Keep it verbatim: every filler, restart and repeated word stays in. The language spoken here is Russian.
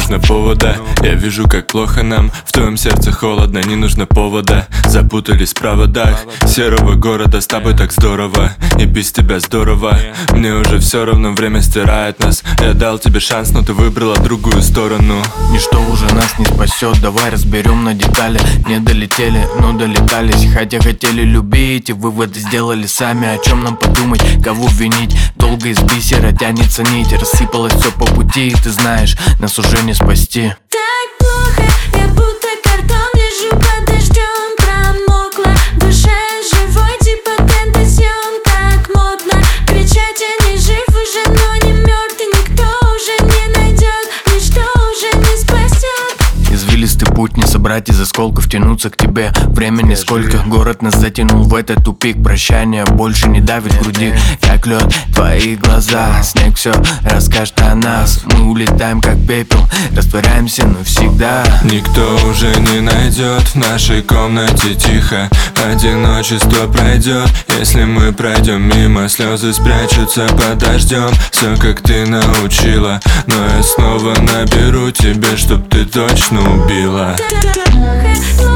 нужно повода. Я вижу, как плохо нам, в твоем сердце холодно, не нужно повода. Запутались в проводах серого города, с тобой так здорово, и без тебя здорово. Мне уже все равно, время стирает нас. Я дал тебе шанс, но ты выбрала другую сторону. Ничто уже нас не спасет, давай разберем на детали. Не долетели, но долетались, хотя хотели любить, и выводы сделали сами. О чем нам подумать, кого винить? Долго из бисера тянется нить, рассыпалось все по пути, и ты знаешь, нас уже не спасти. Так плохо, я будто картон, лежу под дождем, промокла. В душе живой, типа тентасьон. Так модно кричать, я не жив уже, но не мертв, и никто уже не найдет, ничто уже не спасет. Извилистый путь, не собрать из осколков, тянуться к тебе. Времени сколько, город нас затянул в этот тупик. Прощание больше не давит в груди, как лед твои глаза. Снег все расскажет о нас, мы улетаем как пепел, растворяемся навсегда. Никто уже не найдет, в нашей комнате тихо. Одиночество пройдет, если мы пройдем мимо. Слезы спрячутся под дождем, все как ты научила. Но я снова наберу тебе, чтоб ты точно убила. Так плохо,